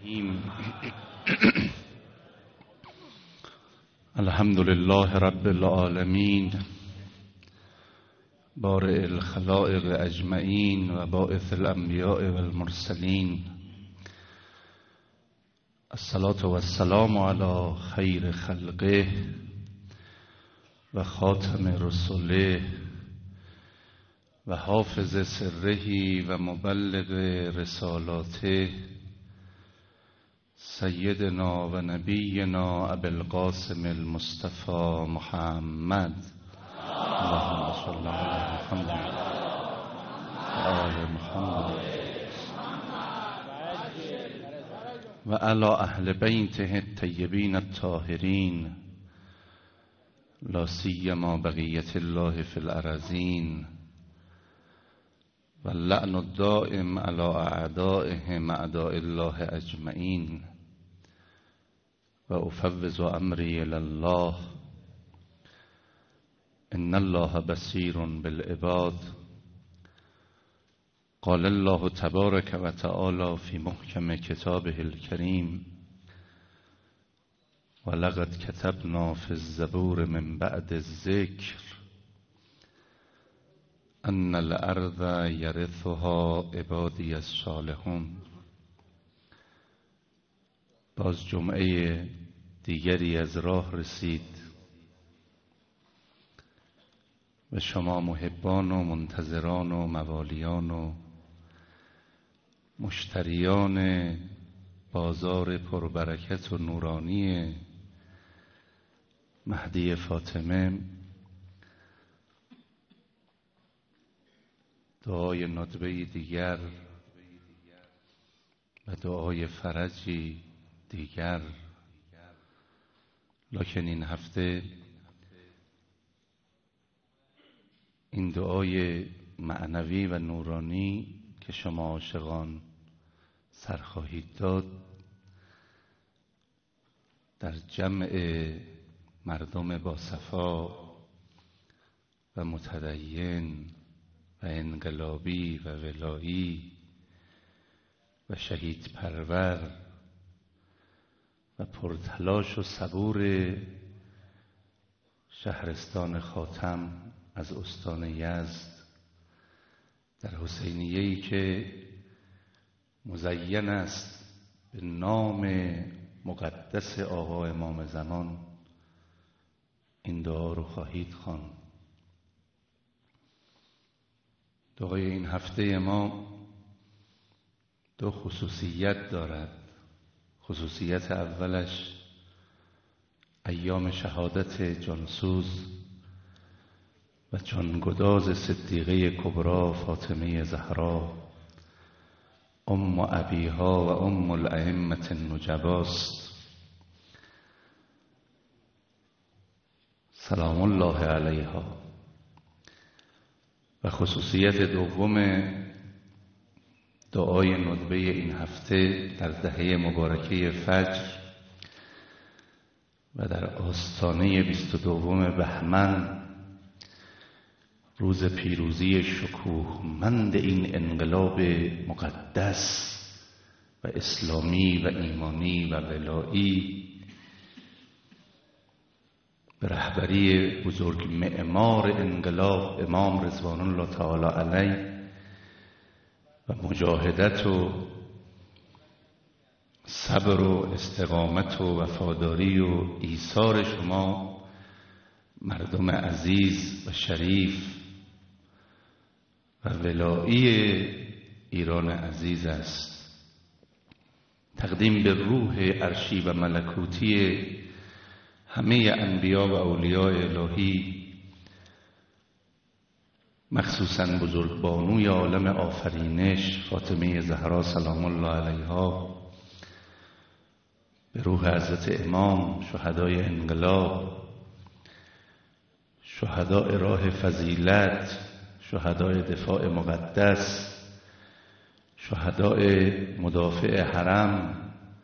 الرحیم. الحمد لله رب العالمین بارئ الخلائق اجمعین و باعث الانبیاء والمرسلین. الصلاة والسلام علی خیر خلقه و خاتم رسله و حافظ سره و مبلغ رسالاته سیدنا و نبینا ابی القاسم المصطفى محمد. اللهم صل علی محمد و آل محمد و علی اهل بیته الطیبین الطاهرین، لا سیما بقیة الله فی الارضین، و اللعن الدائم علی اعدائهم اعداء الله اجمعین. و افوض امری الی الله ان الله بصیر بالعباد. قال الله تبارک و تعالی فی محکم کتابه الکریم: ولقد کتبنا فی الزبور من بعد الذکر ان الارض یرثها عبادی الصالحون. باز جمعه دیگری از راه رسید و شما محبان و منتظران و موالیان و مشتریان بازار پربرکت و نورانی مهدی فاطمه دعای ندبه دیگر و دعای فرجی دیگر، لکن این هفته این دعای معنوی و نورانی که شما عاشقان سر خواهید داد در جمع مردم با صفا و متدین و انقلابی و ولایی و شهید پرور و پرتلاش و صبور شهرستان خاتم از استان یزد در حسینیه‌ای که مزین است به نام مقدس آقا امام زمان، این دعا رو خواهید خواند. دعای این هفته ما دو خصوصیت دارد. خصوصیت اولش ایام شهادت جانسوز و جانگداز صدیقه کبرا فاطمه زهرا ام ابیها و ام الائمة النجباست سلام الله علیها. و خصوصیت دوم دعای ندبه این هفته در دهه مبارکه فجر و در آستانه 22 بهمن، روز پیروزی شکوهمند این انقلاب مقدس و اسلامی و ایمانی و ولایی به رهبری بزرگ معمار انقلاب امام رضوان الله تعالی علیه و مجاهدت و صبر و استقامت و وفاداری و ایثار شما مردم عزیز و شریف و ولایی ایران عزیز است. تقدیم به روح عرشی و ملکوتی همه انبیا و اولیاء الهی، مخصوصاً بزرگبانوی عالم آفرینش فاطمه زهرا سلام الله علیها، به روح حضرت امام، شهدای انقلاب، شهدای راه فضیلت، شهدای دفاع مقدس، شهدای مدافع حرم،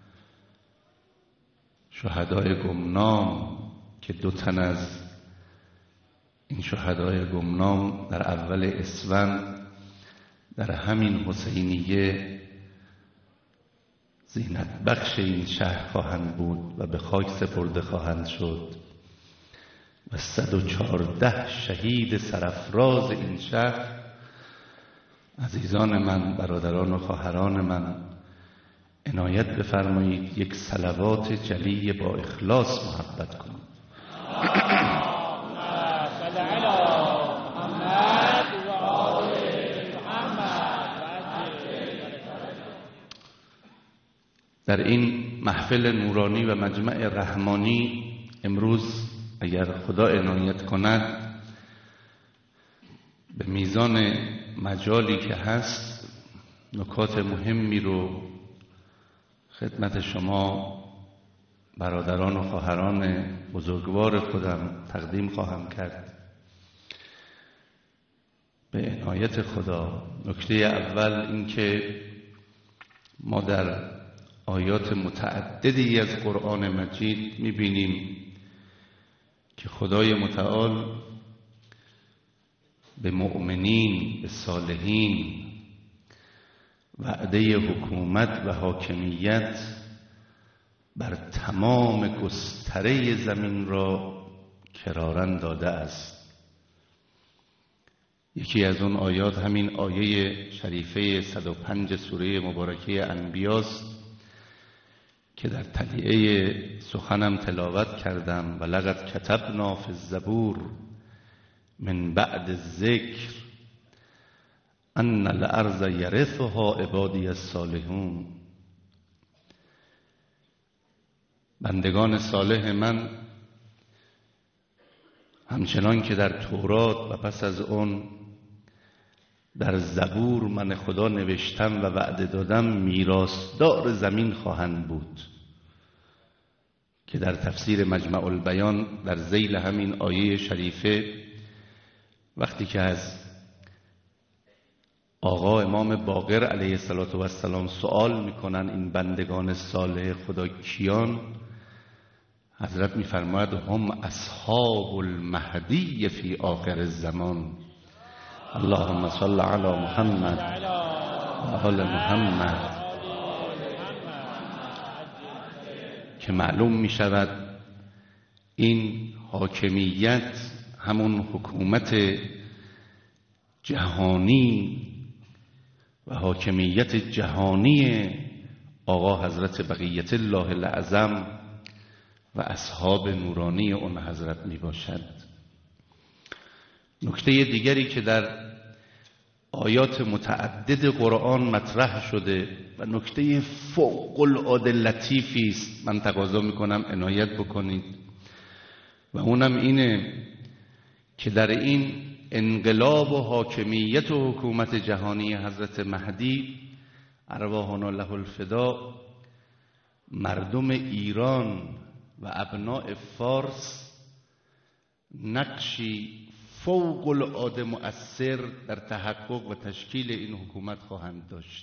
شهدای گمنام که 2 تن از این شهدای گمنام در اول اسفند در همین حسینیه زینت بخش این شهر خواهند بود و به خاک سپرده خواهند شد و 114 شهید سرافراز این شهر. عزیزان من، برادران و خواهران من، عنایت بفرمایید یک صلوات جلی با اخلاص محبت کنید. در این محفل نورانی و مجمع رحمانی امروز اگر خدا عنایت کند به میزان مجالی که هست نکات مهمی رو خدمت شما برادران و خواهران بزرگوار خودم تقدیم خواهم کرد. به عنایت خدا نکته اول این که ما در آیات متعددی از قرآن مجید می‌بینیم که خدای متعال به مؤمنین، به صالحین وعده حکومت و حاکمیت بر تمام گستره زمین را کراراً داده است. یکی از اون آیات همین آیه شریفه 105 سوره مبارکه انبیاست که در تلیعه سخنم تلاوت کردم: و لقد کتبنا فی الزبور من بعد الذکر ان الارض یرثها عبادی الصالحون. بندگان صالح من همچنان که در تورات و پس از اون در زبور من خدا نوشتم و وعده دادم میراثدار زمین خواهند بود، که در تفسیر مجمع البیان در ذیل همین آیه شریفه وقتی که از آقا امام باقر علیه السلام سوال میکنن این بندگان صالح خدا کیان، حضرت میفرماید هم اصحاب المهدی فی آخر الزمان. اللهم صل علی محمد و آل محمد. که معلوم می شود این حاکمیت همون حکومت جهانی و حاکمیت جهانی آقا حضرت بقیت الله الاعظم و اصحاب نورانی اون حضرت می باشد. نکته دیگری که در آیات متعدد قرآن مطرح شده و نکته فوق العاده لطیفی است، من تقاضا میکنم عنایت بکنید، و اونم اینه که در این انقلاب و حاکمیت و حکومت جهانی حضرت مهدی ارواحنا له الفدا، مردم ایران و ابناء فارس نقشی فوق العاده مؤثر در تحقق و تشکیل این حکومت خواهند داشت.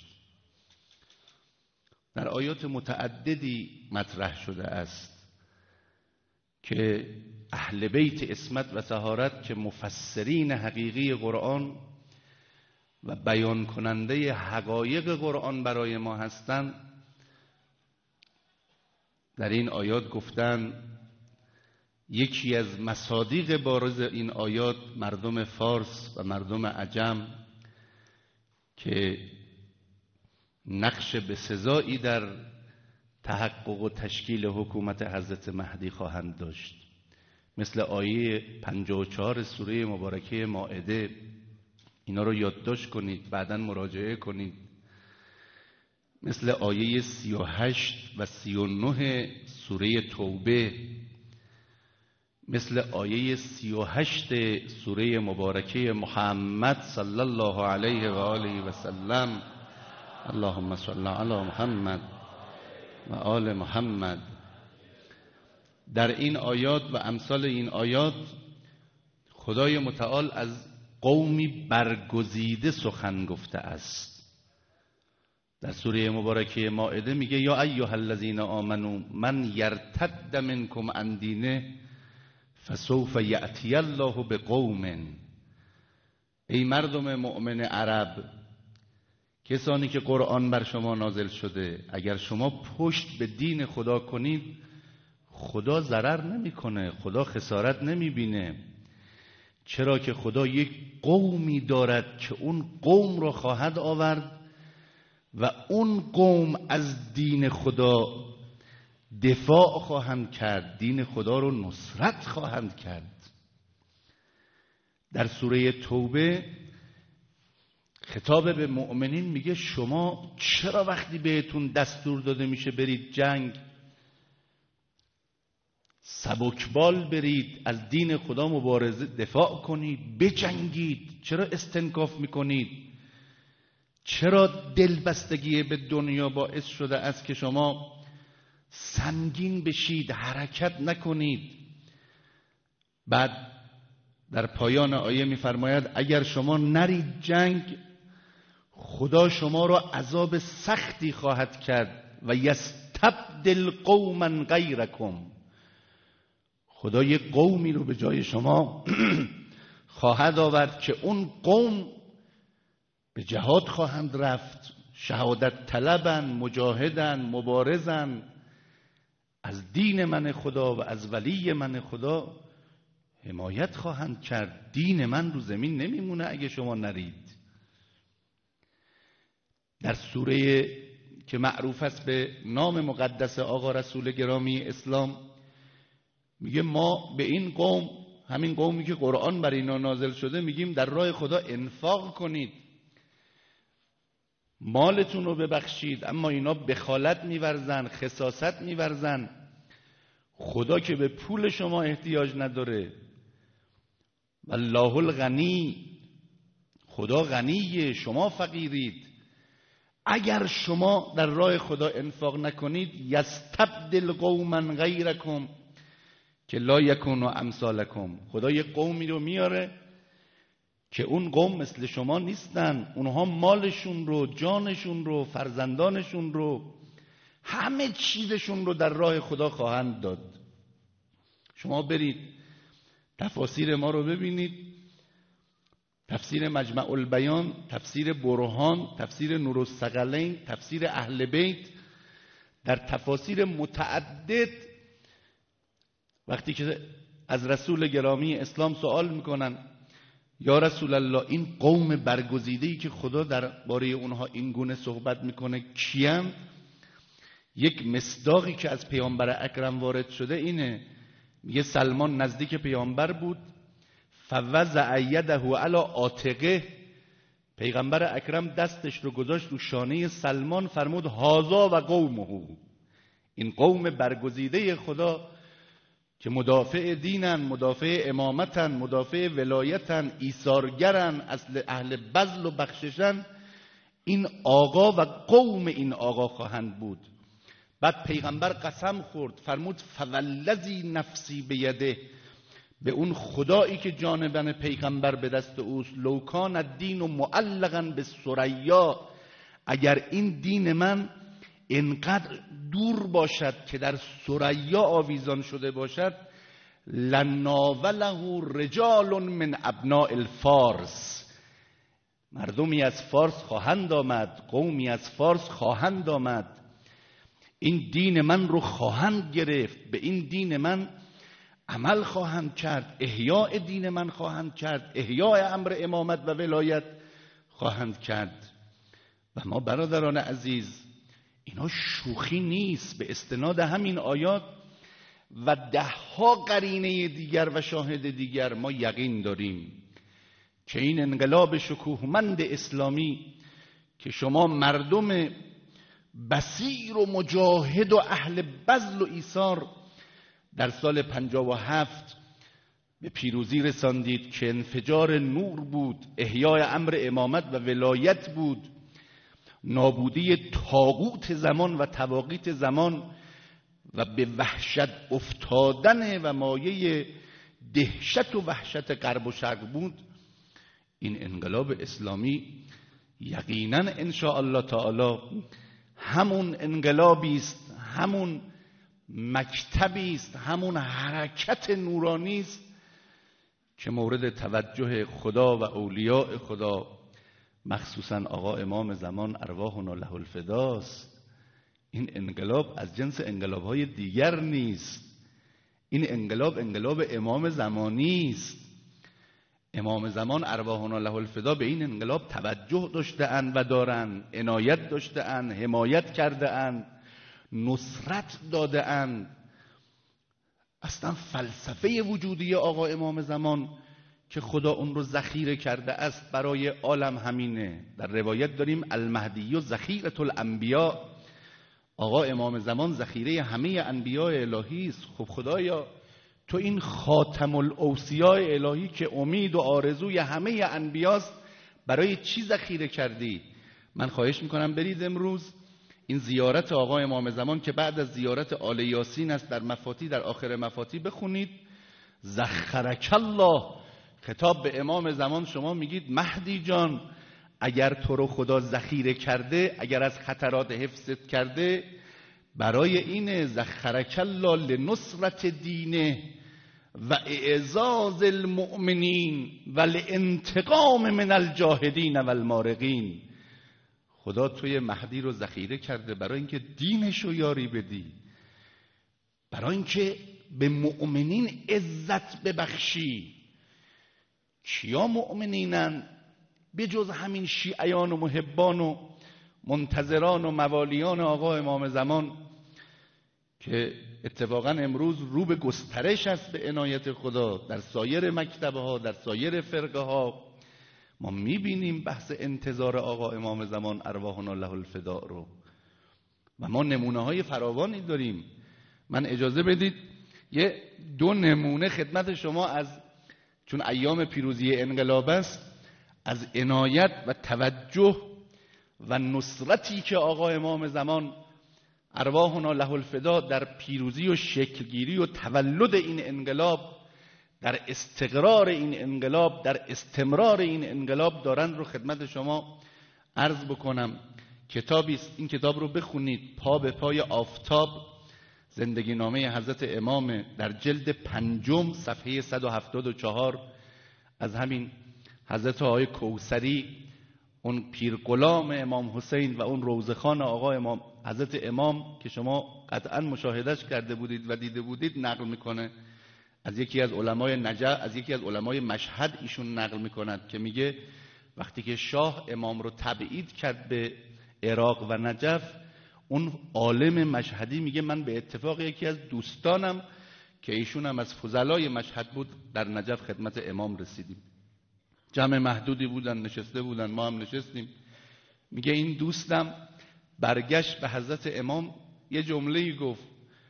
در آیات متعددی مطرح شده است که اهل بیت عصمت و طهارت که مفسرین حقیقی قرآن و بیان کننده حقایق قرآن برای ما هستند، در این آیات گفتن یکی از مصادیق بارز این آیات مردم فارس و مردم عجم که نقش بسزایی در تحقق و تشکیل حکومت حضرت مهدی خواهند داشت، مثل آیه 54 سوره مبارکه مائده. اینا رو یادداشت کنید، بعداً مراجعه کنید. مثل آیه 38 و 39 سوره توبه، مثل آیه 38 سوره مبارکه محمد صلی الله علیه و آله و سلم. اللهم صل علی محمد و آل محمد. در این آیات و امثال این آیات خدای متعال از قومی برگزیده سخن گفته است. در سوره مبارکه مائده میگه یا ایها الذین آمنوا من یرتد منکم عن دینه فسوف یأتی الله بقوم. ای مردم مؤمن عرب کسانی که قرآن بر شما نازل شده، اگر شما پشت به دین خدا کنید، خدا ضرر نمیکنه، خدا خسارت نمیبینه. چرا که خدا یک قومی دارد که اون قوم را خواهد آورد و اون قوم از دین خدا دفاع خواهند کرد، دین خدا رو نصرت خواهند کرد. در سوره توبه خطاب به مؤمنین میگه شما چرا وقتی بهتون دستور داده میشه برید جنگ سبکبال برید، از دین خدا مبارزه دفاع کنید، بجنگید؟ چرا استنکاف میکنید؟ چرا دلبستگی به دنیا باعث شده است که شما سنگین بشید، حرکت نکنید؟ بعد در پایان آیه میفرماید اگر شما نرید جنگ، خدا شما را عذاب سختی خواهد کرد و یستبدل قوما غیرکم، خدا یک قومی رو به جای شما خواهد آورد که اون قوم به جهاد خواهند رفت، شهادت طلبن، مجاهدن، مبارزن، از دین من خدا و از ولی من خدا حمایت خواهند کرد. دین من رو زمین نمیمونه اگه شما نرید. در سوره که معروف است به نام مقدس آقا رسول گرامی اسلام میگه ما به این قوم، همین قومی که قرآن بر اینا نازل شده، میگیم در راه خدا انفاق کنید، مالتون رو ببخشید، اما اینا بخالت میورزن، خساست میورزن. خدا که به پول شما احتیاج نداره، والله الغنی، خدا غنیه، شما فقیرید. اگر شما در راه خدا انفاق نکنید، یستبدل قوما غیرکم که لا یکونوا امثالکم، خدا یک قومی رو میاره که اون قوم مثل شما نیستن، اونها مالشون رو، جانشون رو، فرزندانشون رو، همه چیزشون رو در راه خدا خواهند داد. شما برید تفاسیر ما رو ببینید، تفسیر مجمع البیان، تفسیر برهان، تفسیر نورالثقلین، تفسیر اهل بیت، در تفاسیر متعدد وقتی که از رسول گرامی اسلام سوال میکنن یا رسول الله این قوم برگزیده‌ای که خدا درباره اونها این گونه صحبت میکنه کیان؟ یک مصداقی که از پیامبر اکرم وارد شده اینه، میگه سلمان نزدیک پیامبر بود، فوضع یده علی عاتقه، پیغمبر اکرم دستش رو گذاشت رو شانه سلمان، فرمود هذا و قومه، این قوم برگزیده خدا که مدافع دینن، مدافع امامتن، مدافع ولایتن، ایثارگرن، اصل اهل بذل و بخششن، این آقا و قوم این آقا خواهند بود. بعد پیغمبر قسم خورد، فرمود فوالذی نفسی بیده، به اون خدایی که جان بن پیغمبر به دست اوست، لو کان الدین معلقا بالثریا، اگر این دین من اینقدر دور باشد که در ثریا آویزان شده باشد، لناوله رجال من ابناء الفارس، مردمی از فارس خواهند آمد، قومی از فارس خواهند آمد، این دین من رو خواهند گرفت، به این دین من عمل خواهند کرد، احیاء دین من خواهند کرد، احیاء امر امامت و ولایت خواهند کرد. و ما برادران عزیز، اینا شوخی نیست. به استناد همین آیات و دهها قرینه دیگر و شاهد دیگر ما یقین داریم که این انقلاب شکوهمند اسلامی که شما مردم بصیر و مجاهد و اهل بذل و ایثار در سال 57 به پیروزی رساندید، که انفجار نور بود، احیای امر امامت و ولایت بود، نابودی طاغوت زمان و طواغیت زمان و به وحشت افتادن و مایه دهشت و وحشت غرب و شرق بود. این انقلاب اسلامی یقینا ان شاء الله تعالی همون انقلابی است، همون مکتبی است، همون حرکت نورانی است که مورد توجه خدا و اولیاء خدا مخصوصا آقا امام زمان ارواحنا له الفداست. این انقلاب از جنس انقلاب‌های دیگر نیست. این انقلاب امام زمانی است. امام زمان ارواحنا له الفدا به این انقلاب توجه داشته‌اند و دارند، عنایت داشته‌اند، حمایت کرده‌اند، نصرت داده‌اند. اصلا فلسفه وجودی آقا امام زمان که خدا اون رو ذخیره کرده است برای عالم همینه. در روایت داریم المهدی و ذخیرة الانبیاء، آقا امام زمان ذخیره همه انبیاء الهی است. خب خدایا تو این خاتم الاوصیاء الهی که امید و آرزوی همه انبیاست برای چی ذخیره کردی؟ من خواهش میکنم برید امروز این زیارت آقا امام زمان که بعد از زیارت آل یاسین است در مفاتی، در آخر مفاتی بخونید. زخرک الله، خطاب به امام زمان شما میگید مهدی جان اگر تو رو خدا ذخیره کرده، اگر از خطرات حفظت کرده، برای این زخرک الله لنصرت دینه و اعزاز المؤمنین و لانتقام من الجاهدین و المارقین. خدا توی مهدی رو ذخیره کرده برای اینکه دینش رو یاری بدی، برای اینکه به مؤمنین عزت ببخشی. کیا مؤمنینن به جز همین شیعیان و محبان و منتظران و موالیان آقا امام زمان که اتفاقا امروز رو به گسترش است به عنایت خدا در سایر مکتبه ها، در سایر فرقه ها. ما میبینیم بحث انتظار آقا امام زمان ارواحنا له الفداء رو و ما نمونه های فراوانی داریم. من اجازه بدید یه دو نمونه خدمت شما از، چون ایام پیروزی انقلاب است، از عنایت و توجه و نصرتی که آقا امام زمان ارواحنا له الفداء در پیروزی و شکلگیری و تولد این انقلاب، در استقرار این انقلاب، در استمرار این انقلاب دارند رو خدمت شما عرض بکنم. کتابی است، این کتاب رو بخونید، پا به پای آفتاب، زندگی نامه حضرت امام، در جلد 5 صفحه 174 از همین حضرت آقای کوثری، اون پیرغلام امام حسین و اون روضه‌خوان آقا امام حضرت امام که شما قطعا مشاهدهش کرده بودید و دیده بودید، نقل میکنه از یکی از علمای نجف، از یکی از علمای مشهد. ایشون نقل میکند که میگه وقتی که شاه امام رو تبعید کرد به عراق و نجف، اون عالم مشهدی میگه من به اتفاق یکی از دوستانم که ایشون هم از فضلای مشهد بود در نجف خدمت امام رسیدیم. جمع محدودی بودن، نشسته بودن، ما هم نشستیم. میگه این دوستم برگشت به حضرت امام یه جمله‌ای گفت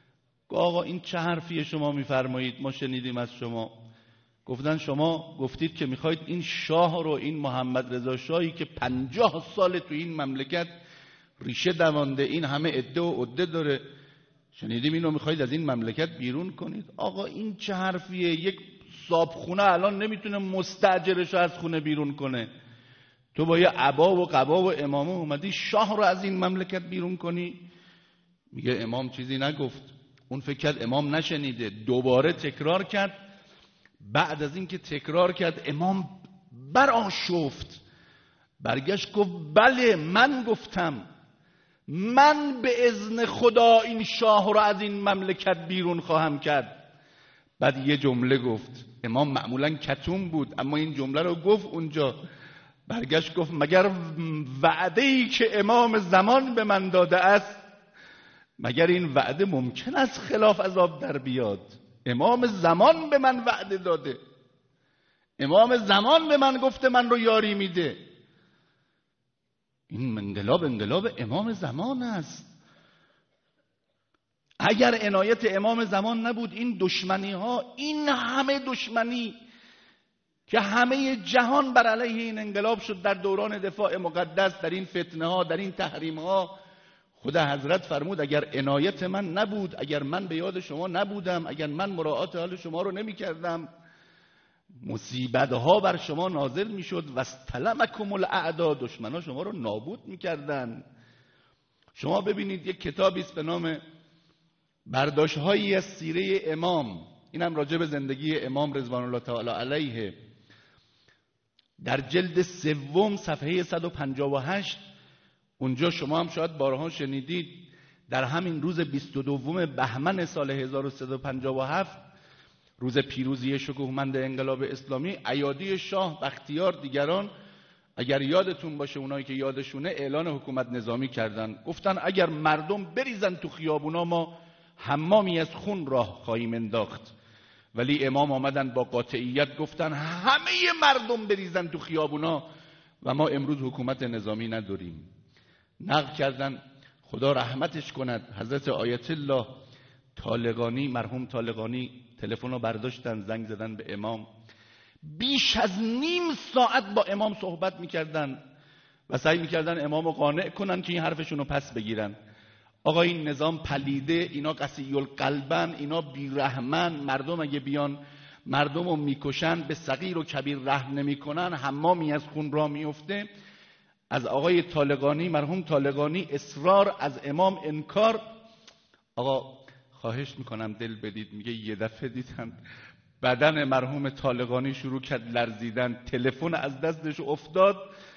آقا این چه حرفیه شما میفرمایید؟ ما شنیدیم از شما. گفتن شما گفتید که میخواید این شاه رو، این محمد رضا شاهی که 50 سال تو این مملکت ریشه دوانده، این همه عده و عده داره، شنیدیم اینو میخواید از این مملکت بیرون کنید. آقا این چه حرفیه؟ یک صابخونه الان نمیتونه مستاجرش رو از خونه بیرون کنه، تو با یه عبا و قبا و امامه اومدی شاه رو از این مملکت بیرون کنی؟ میگه امام چیزی نگفت. اون فکر کرد امام نشنیده، دوباره تکرار کرد. بعد از این که تکرار کرد امام برآشفت، برگشت گفت بله من گفتم، من به اذن خدا این شاه رو از این مملکت بیرون خواهم کرد. بعد یه جمله گفت، امام معمولا کتوم بود اما این جمله رو گفت اونجا. برگشت گفت مگر وعده‌ای که امام زمان به من داده است، مگر این وعده ممکن است خلاف عذاب در بیاد؟ امام زمان به من وعده داده، امام زمان به من گفته من رو یاری میده. این انقلاب امام زمان است. اگر عنایت امام زمان نبود، این دشمنی ها، این همه دشمنی که همه جهان بر علیه این انقلاب شد در دوران دفاع مقدس، در این فتنه ها، در این تحریم ها، خدا حضرت فرمود اگر عنایت من نبود، اگر من به یاد شما نبودم، اگر من مراعات حال شما رو نمی کردم، مصیبت ها بر شما نازل می شد و استلمکم الاعدا، دشمن ها شما رو نابود می کردن. شما ببینید یک کتابی است به نام برداشت هایی از سیره امام، اینم راجع به زندگی امام رضوان الله تعالی علیه. در جلد سوم صفحه 158 اونجا شما هم شاید بارها شنیدید، در همین روز 22 بهمن سال 1357 روز پیروزی شکوهمند انقلاب اسلامی، ایادی شاه، بختیار، دیگران، اگر یادتون باشه اونایی که یادشونه، اعلان حکومت نظامی کردن. گفتن اگر مردم بریزن تو خیابونا ما حمامی از خون راه خواهیم انداخت. ولی امام آمدن با قاطعیت گفتن همه مردم بریزن تو خیابونا و ما امروز حکومت نظامی نداریم. نقل کردن، خدا رحمتش کند، حضرت آیت الله طالقانی، مرحوم طالقانی، تلفن رو برداشتن، زنگ زدن به امام، بیش از نیم ساعت با امام صحبت میکردن و سعی میکردن امام رو قانع کنن که این حرفشون رو پس بگیرن. آقا این نظام پلیده، اینا قسی القلبن، اینا بیرحمن، مردم اگه بیان مردم رو میکشن، به صغیر و کبیر رحم نمیکنن، حمامی از خون را میفته. از آقای طالقانی، مرحوم طالقانی، اصرار، از امام انکار. آقا خواهش میکنم دل بدید، میگه یه دفعه دیدم بدن مرحوم طالقانی شروع کرد لرزیدن، تلفن از دستش افتاد،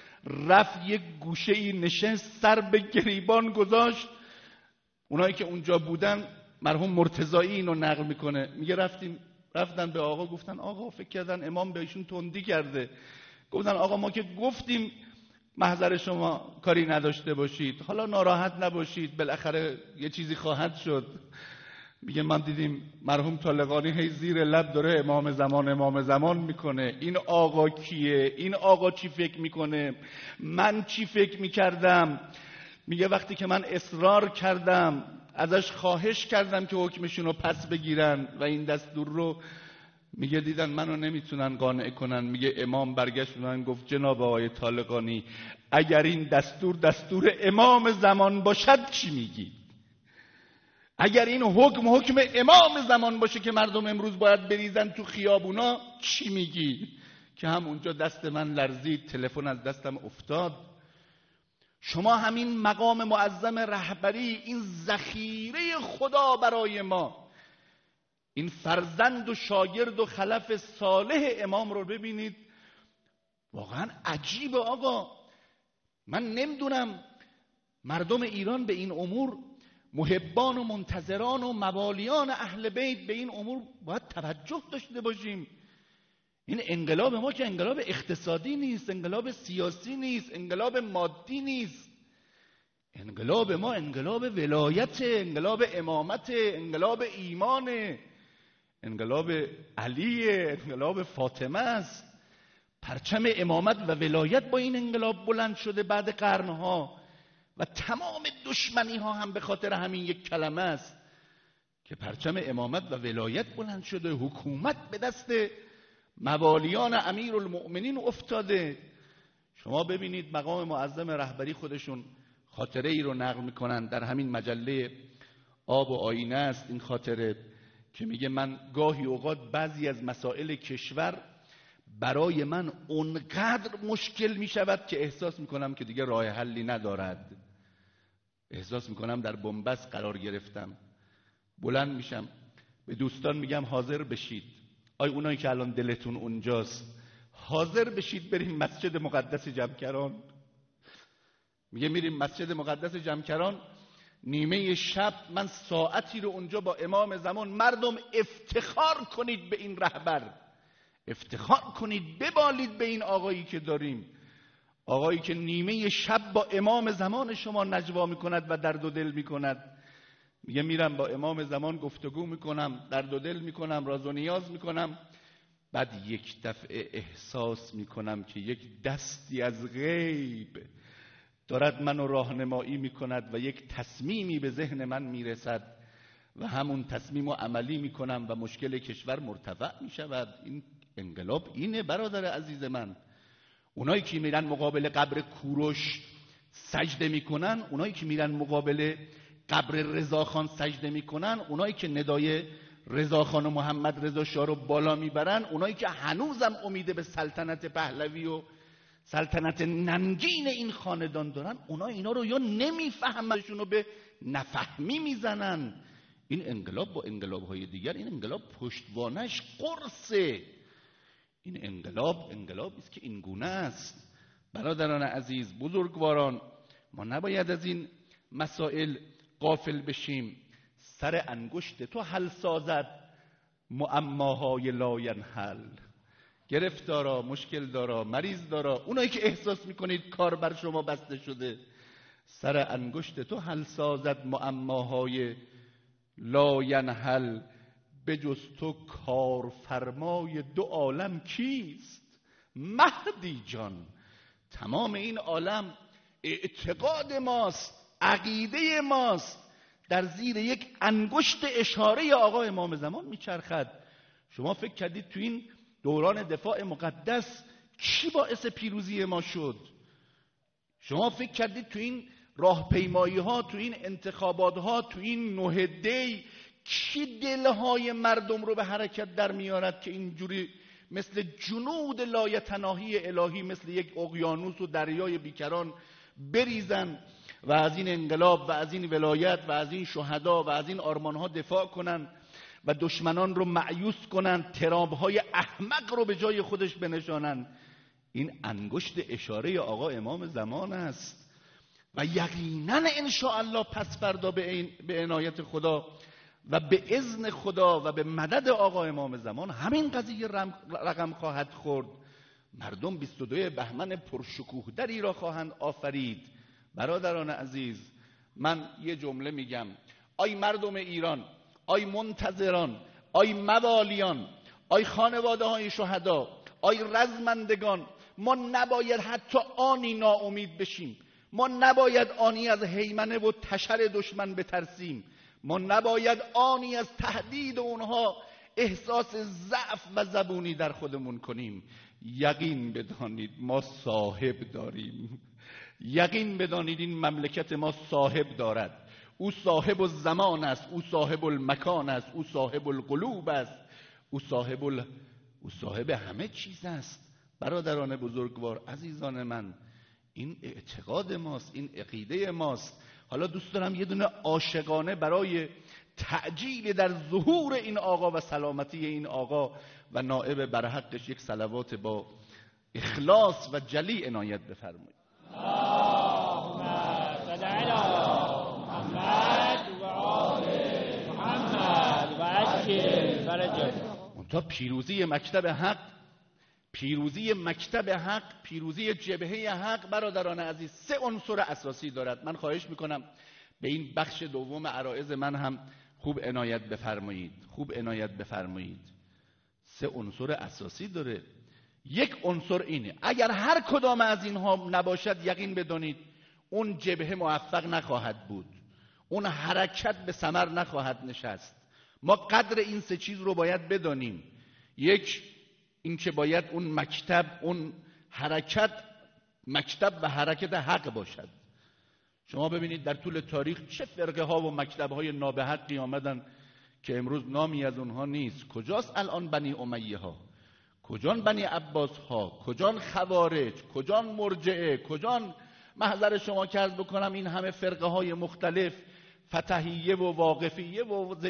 رفت یک گوشه ای نشست، سر به گریبان گذاشت. اونایی که اونجا بودن، مرحوم مرتضایی اینو نقل میکنه، میگه رفتن به آقا گفتن آقا فکر کردن امام بهشون تندی کرده. گفتن آقا ما که گفتیم محضر شما کاری نداشته باشید، حالا ناراحت نباشید، بالاخره یه چیزی خواهد شد. میگه من دیدیم مرحوم طالقانی هی زیر لب داره امام زمان میکنه. این آقا کیه؟ این آقا چی فکر میکنه؟ من چی فکر میکردم؟ میگه وقتی که من اصرار کردم، ازش خواهش کردم که حکمشون رو پس بگیرن و این دستور رو، میگه دیدن منو نمیتونن قانع کنن. میگه امام برگشت من گفت جناب آقای طالقانی، اگر این دستور امام زمان باشد چی میگی؟ اگر این حکم امام زمان باشه که مردم امروز باید بریزن تو خیابونا چی میگی؟ که هم اونجا دست من لرزید، تلفن از دستم افتاد. شما همین مقام معظم رهبری، این ذخیره خدا برای ما، این فرزند و شاگرد و خلف صالح امام رو ببینید، واقعا عجیبه. آقا من نمیدونم مردم ایران به این امور، محبان و منتظران و موالیان اهل بیت به این امور باید توجه داشته باشیم. این انقلاب ما که انقلاب اقتصادی نیست، انقلاب سیاسی نیست، انقلاب مادی نیست. انقلاب ما انقلاب ولایت، انقلاب امامت، انقلاب ایمان، انقلاب علی، انقلاب فاطمه است. پرچم امامت و ولایت با این انقلاب بلند شده بعد قرنها و تمام دشمنی ها هم به خاطر همین یک کلمه است که پرچم امامت و ولایت بلند شده. حکومت به دست موالیان امیرالمؤمنین افتاده. شما ببینید مقام معظم رهبری خودشون خاطره ای رو نقل میکنن، در همین مجله آب و آینه است این خاطره، که میگه من گاهی اوقات بعضی از مسائل کشور برای من اونقدر مشکل میشود که احساس میکنم که دیگه راه حلی ندارد. احساس میکنم در بنبست قرار گرفتم. بلند میشم به دوستان میگم حاضر بشید، اونایی که الان دلتون اونجاست حاضر بشید بریم مسجد مقدس جمکران. میگه میریم مسجد مقدس جمکران، نیمه شب من ساعتی رو اونجا با امام زمان، مردم افتخار کنید به این رهبر، افتخار کنید، ببالید به این آقایی که داریم، آقایی که نیمه شب با امام زمان شما نجوا میکند و درد و دل میکند. میگه میرم با امام زمان گفتگو میکنم، درد و دل میکنم، راز و نیاز میکنم. بعد یک دفعه احساس میکنم که یک دستی از غیب دارد منو راهنمایی میکند و یک تصمیمی به ذهن من میرسد و همون تصمیم رو عملی میکنم و مشکل کشور مرتفع میشود. این انقلاب اینه برادر عزیز من. اونایی که میرن مقابل قبر کوروش سجده میکنن، اونایی که میرن مقابل قبر رضاخان سجده میکنن، اونایی که ندای رضاخان و محمد رضا شاه رو بالا میبرن، اونایی که هنوزم امید به سلطنت پهلوی و سلطنت ننگین این خاندان دارن، اونا اینا رو یا نمیفهمنشون رو به نفهمی میزنن. این انقلاب با انقلاب‌های دیگر، این انقلاب پشتوانش قرصه. این انقلابی است که این گونه است. برادران عزیز، بزرگواران، ما نباید از این مسائل غافل بشیم. سر انگشت تو حل سازد معماهای لاینحل. گرفتارا، مشکل دارا، مریض دارا، اونایی که احساس میکنید کار بر شما بسته شده، سر انگشت تو حل سازد معماهای لاینحل. به جز تو کارفرمای دو عالم کیست؟ مهدی جان، تمام این عالم اعتقاد ماست، عقیده ماست، در زیر یک انگشت اشاره آقا امام زمان میچرخد. شما فکر کردید تو این دوران دفاع مقدس کی باعث پیروزی ما شد؟ شما فکر کردید تو این راهپیمایی ها، تو این انتخابات ها، تو این 9 دی کی دلهای مردم رو به حرکت در میارد که اینجوری مثل جنود لایتناهی الهی، مثل یک اقیانوس و دریای بیکران بریزن و از این انقلاب و از این ولایت و از این شهدا و از این آرمانها دفاع کنن و دشمنان رو مأیوس کنن، ترابهای احمق رو به جای خودش بنشانن. این انگشت اشاره آقا امام زمان است و یقینا انشاءالله پس فردا به عنایت خدا و به اذن خدا و به مدد آقا امام زمان همین قضیه رقم خواهد خورد. مردم 22 بهمن پرشکوه دری را خواهند آفرید. برادران عزیز، من یه جمله میگم: آی مردم ایران، آی منتظران، آی موالیان، آی خانواده های شهدا، آی رزمندگان، ما نباید حتی آنی ناامید بشیم. ما نباید آنی از هیمنه و تشر دشمن بترسیم. ما نباید آنی از تهدید اونها احساس ضعف و زبونی در خودمون کنیم. یقین بدانید ما صاحب داریم. یقین بدانید این مملکت ما صاحب دارد. او صاحب الزمان است، او صاحب المکان است، او صاحب القلوب است، او صاحب همه چیز است. برادران بزرگوار، عزیزان من، این اعتقاد ماست، این عقیده ماست. حالا دوست دارم یه دونه عاشقانه برای تعجیل در ظهور این آقا و سلامتی این آقا و نائب برحقش یک صلوات با اخلاص و جلی عنایت بفرمایید. اللهم صل علی محمد و آل محمد و عجل فرجه. تا پیروزی مکتب حق، پیروزی مکتب حق، پیروزی جبهه حق، برادران عزیز، 3 عنصر اساسی دارد. من خواهش میکنم به این بخش دوم عرایض من هم خوب عنایت بفرمایید، خوب عنایت بفرمایید. 3 عنصر اساسی داره. یک عنصر اینه: اگر هر کدام از اینها نباشد، یقین بدانید اون جبهه موفق نخواهد بود، اون حرکت به ثمر نخواهد نشست. ما قدر این 3 چیز رو باید بدانیم. یک، این که باید اون مکتب، اون حرکت، مکتب و حرکت حق باشد. شما ببینید در طول تاریخ چه فرقه ها و مکتب های نابحقی آمدن که امروز نامی از اونها نیست. کجاست الان بنی امیه ها؟ کجان بنی عباس ها؟ کجان خوارج؟ کجان مرجعه؟ کجان، محضر شما که عرض بکنم، این همه فرقه های مختلف، فتحیه و واقفیه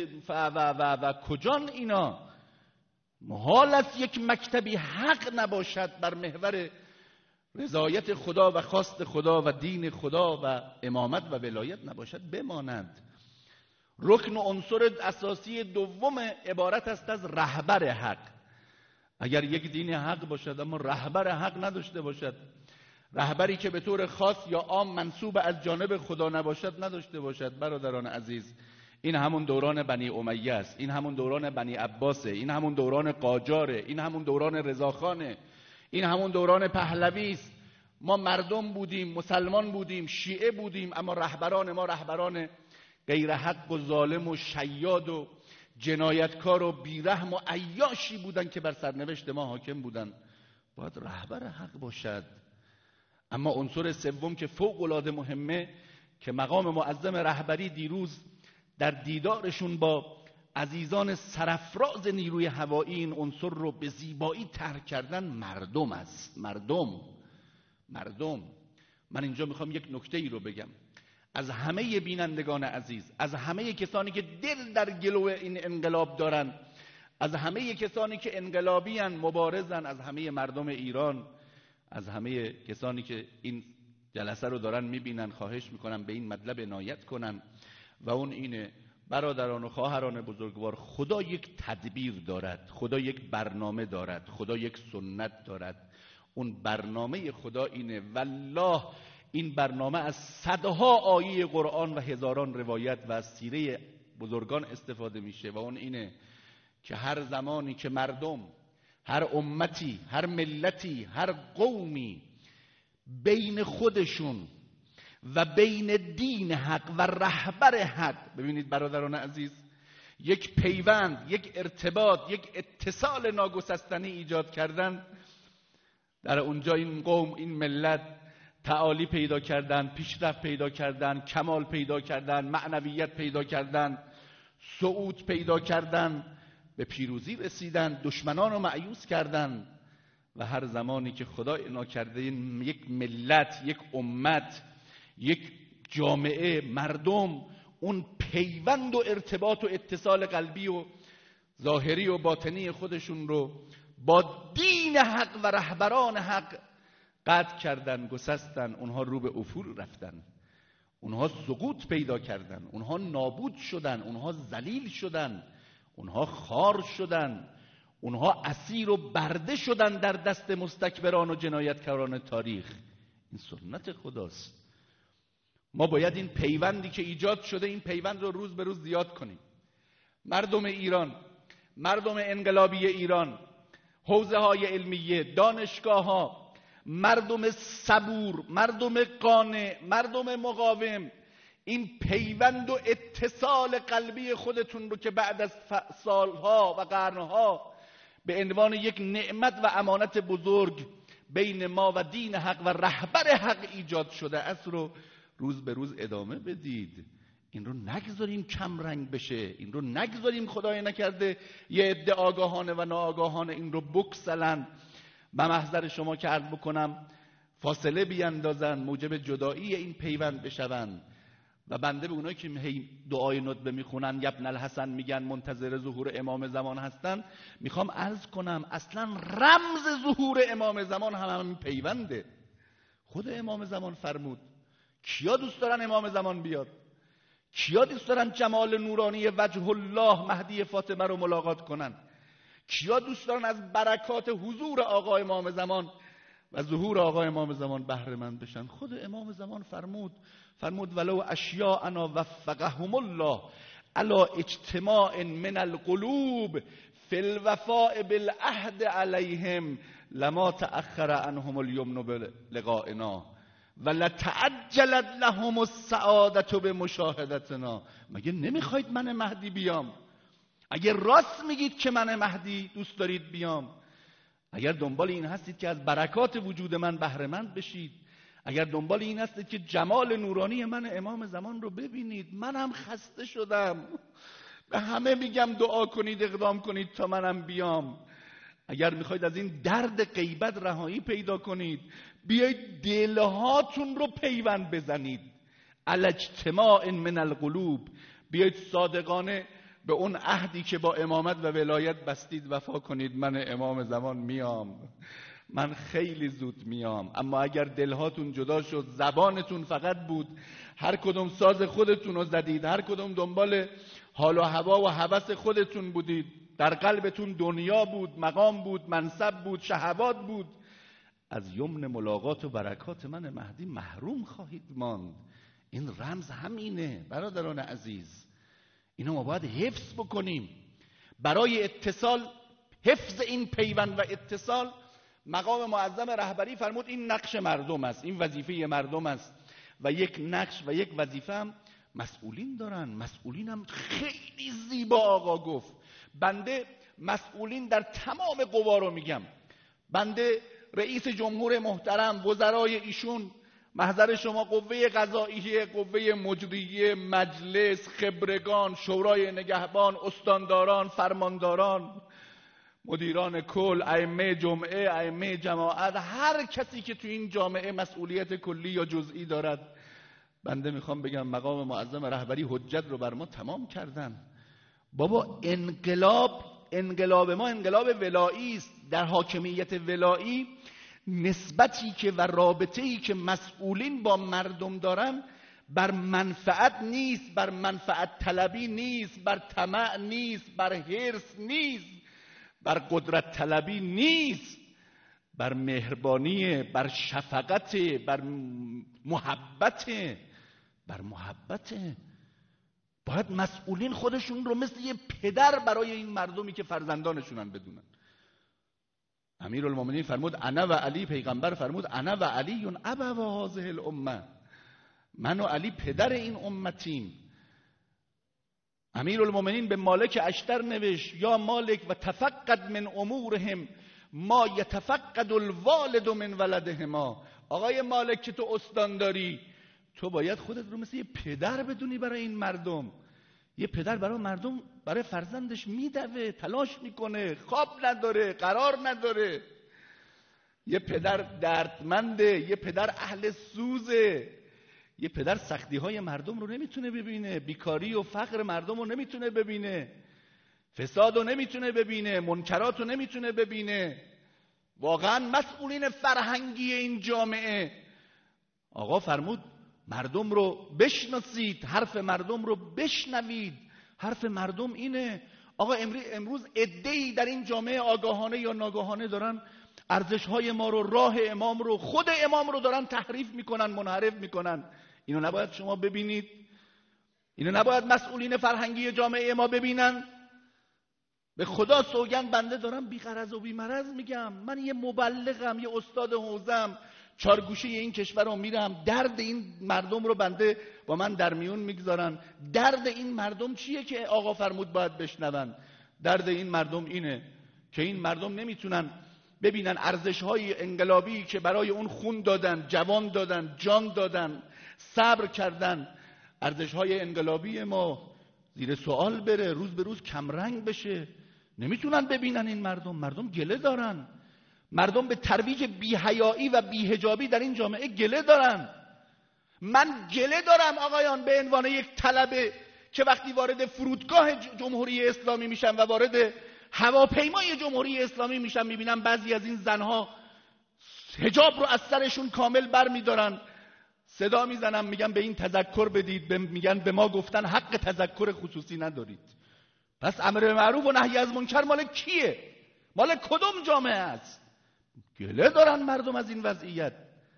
و کجان اینا؟ محال است یک مکتبی حق نباشد، بر محور رضایت خدا و خواست خدا و دین خدا و امامت و ولایت نباشد بماند. رکن و عنصر اساسی دوم عبارت است از رهبر حق. اگر یک دین حق باشد اما رهبر حق نداشته باشد، رهبری که به طور خاص یا عام منسوب از جانب خدا نباشد، نداشته باشد، برادران عزیز، این همون دوران بنی امیه است، این همون دوران بنی عباسه، این همون دوران قاجاره، این همون دوران رضاخانه، این همون دوران پهلوی است. ما مردم بودیم، مسلمان بودیم، شیعه بودیم، اما رهبران ما رهبران غیر حق و ظالم و شیاد و جنایتکار و بیرحم و عیاشی بودن که بر سرنوشت ما حاکم بودن. باید رهبر حق باشد. اما عنصر سوم که فوق العاده مهمه، که مقام معظم رهبری دیروز در دیدارشون با عزیزان سرافراز نیروی هوایی این عنصر رو به زیبایی طرح کردن، مردم است. مردم. من اینجا میخوام یک نکته ای رو بگم. از همه بینندگان عزیز، از همه کسانی که دل در گلو این انقلاب دارن، از همه کسانی که انقلابی ان، مبارزن، از همه مردم ایران، از همه کسانی که این جلسه رو دارن میبینن، خواهش میکنم به این مطلب عنایت کنن و اون اینه: برادران و خواهران بزرگوار، خدا یک تدبیر دارد، خدا یک برنامه دارد، خدا یک سنت دارد. اون برنامه خدا اینه، والله این برنامه از صدها آیه قرآن و هزاران روایت و از سیره بزرگان استفاده میشه و اون اینه که هر زمانی که مردم، هر امتی، هر ملتی، هر قومی بین خودشون و بین دین حق و رهبر حق، ببینید برادران عزیز، یک پیوند، یک ارتباط، یک اتصال ناگسستنی ایجاد کردن، در اونجا این قوم، این ملت تعالی پیدا کردن، پیشرفت پیدا کردن، کمال پیدا کردن، معنویت پیدا کردن، صعود پیدا کردن، به پیروزی رسیدن، دشمنان رو مأیوس کردن. و هر زمانی که خدا اعنا کرده یک ملت، یک امت، یک جامعه، مردم اون پیوند و ارتباط و اتصال قلبی و ظاهری و باطنی خودشون رو با دین حق و رهبران حق قطع کردن، گسستن، اونها رو به افول رفتن، اونها سقوط پیدا کردن، اونها نابود شدن، اونها ذلیل شدن، اونها خار شدن، اونها اسیر و برده شدن در دست مستکبران و جنایتکاران تاریخ. این سنت خداست. ما باید این پیوندی که ایجاد شده، این پیوند رو روز به روز زیاد کنیم. مردم ایران، مردم انقلابی ایران، حوزه های علمیه، دانشگاه ها، مردم صبور، مردم قانع، مردم مقاوم، این پیوند و اتصال قلبی خودتون رو که بعد از سالها و قرنها به عنوان یک نعمت و امانت بزرگ بین ما و دین حق و رهبر حق ایجاد شده است رو روز به روز ادامه بدید. این رو نگذاریم کم رنگ بشه، این رو نگذاریم خدای نکرده یه عده آگاهانه و ناآگاهانه این رو بکسلن و محضر شما که عرض بکنم فاصله بیندازن، موجب جدایی این پیوند بشون. و بنده به اونایی که دعای ندبه میخونن، یبن الحسن میگن منتظر ظهور امام زمان هستن، میخوام عرض کنم اصلا رمز ظهور امام زمان همین پیونده. خود امام زمان فرمود کیا دوست دارن امام زمان بیاد؟ کیا دوست دارن جمال نورانی وجه الله مهدی فاطمه رو ملاقات کنن؟ کیا دوست دارن از برکات حضور آقا امام زمان و ظهور آقا امام زمان بهره مند بشن؟ خود امام زمان فرمود ولو اشیاءنا وفقهم الله علی اجتماع من القلوب فی الوفاء بالعهد علیهم لما تأخر عنهم الیمن بلقائنا ولتعجلت لهم السعادة بمشاهدتنا. مگه نمیخواید من مهدی بیام؟ اگر راست میگید که من مهدی دوست دارید بیام، اگر دنبال این هستید که از برکات وجود من بهره مند بشید، اگر دنبال این هستید که جمال نورانی من امام زمان رو ببینید، منم خسته شدم، به همه میگم دعا کنید، اقدام کنید تا منم بیام. اگر میخواید از این درد غیبت رهایی پیدا کنید، بیایید دلهاتون رو پیوند بزنید، علی اجتماع من القلوب. بیایید صادقانه به اون عهدی که با امامت و ولایت بستید وفا کنید. من امام زمان میام، من خیلی زود میام. اما اگر دلهاتون جدا شد، زبانتون فقط بود، هر کدوم ساز خودتون رو زدید، هر کدوم دنبال حال و هوا و هوس خودتون بودید، در قلبتون دنیا بود، مقام بود، منصب بود، شهوات بود، از یمن ملاقات و برکات من مهدی محروم خواهید ماند. این رمز همینه برادران عزیز. اینو ما باید حفظ بکنیم. برای اتصال، حفظ این پیوند و اتصال، مقام معظم رهبری فرمود این نقش مردم است، این وظیفه مردم است و یک نقش و یک وظیفه هم مسئولین دارن. مسئولین هم خیلی زیبا آقا گفت. بنده مسئولین در تمام قوا رو میگم. بنده رئیس جمهور محترم، وزرای ایشون، محضر شما قوه قضاییه، قوه مجریه، مجلس، خبرگان، شورای نگهبان، استانداران، فرمانداران، مدیران کل، ائمه جمعه، ائمه جماعت، هر کسی که تو این جامعه مسئولیت کلی یا جزئی دارد، بنده میخوام بگم مقام معظم رهبری حجت رو بر ما تمام کردن. بابا انقلاب انقلاب ما انقلاب ولایی است. در حاکمیت ولایی نسبتی که و رابطه‌ای که مسئولین با مردم دارن بر منفعت نیست، بر منفعت طلبی نیست، بر طمع نیست، بر حرص نیست، بر قدرت طلبی نیست، بر مهربانی، بر شفقت، بر محبت، بر محبت. باید مسئولین خودشون رو مثل یه پدر برای این مردمی که فرزندانشونن بدونن. امیرالمومنین فرمود انا و علی، پیغمبر فرمود انا و علی ابوا هذه الامه، من و علی پدر این امتیم. امیرالمومنین به مالک اشتر نوشت یا مالک و تفقد من امورهم ما یتفقد الوالد من ولدهما. آقای مالک که تو استان داری، تو باید خودت رو مثل یه پدر بدونی برای این مردم. یه پدر برای مردم، برای فرزندش میدوه، تلاش میکنه، خواب نداره، قرار نداره. یه پدر دردمنده، یه پدر اهل سوزه، یه پدر سختی های مردم رو نمیتونه ببینه، بیکاری و فقر مردم رو نمیتونه ببینه، فساد رو نمیتونه ببینه، منکرات رو نمیتونه ببینه. واقعا مسئولین فرهنگی این جامعه، آقا فرمود مردم رو بشناسید، حرف مردم رو بشنوید. حرف مردم اینه. آقا امروز عده‌ای در این جامعه آگاهانه یا ناگاهانه دارن ارزش‌های ما رو، راه امام رو، خود امام رو دارن تحریف میکنن، منحرف میکنن. اینو نباید شما ببینید؟ اینو نباید مسئولین فرهنگی جامعه ما ببینن؟ به خدا سوگند بنده دارم بی غرض و بی مرض میگم. من یه مبلغم، یه استاد حوزم، چارگوشه این کشور رو میرم. درد این مردم رو بنده با من در میون میگذارن. درد این مردم چیه که آقا فرمود باید بشنون؟ درد این مردم اینه که این مردم نمیتونن ببینن ارزش‌های انقلابی که برای اون خون دادن، جوان دادن، جان دادن، صبر کردن، ارزش‌های انقلابی ما زیر سوال بره، روز به روز کمرنگ بشه. نمیتونن ببینن این مردم گله دارن. مردم به ترویج بی‌حیایی و بی‌حجابی در این جامعه گله دارن. من گله دارم آقایان به عنوان یک طلبه که وقتی وارد فرودگاه جمهوری اسلامی میشم و وارد هواپیمای جمهوری اسلامی میشم، میبینم بعضی از این زنها حجاب رو از سرشون کامل بر میدارن. صدا میزنم میگم به این تذکر بدید، میگن به ما گفتن حق تذکر خصوصی ندارید. پس امر معروف و نهی از منکر مال کیه؟ مال کدوم جامعه است؟ گله دارن مردم از این وضعیت.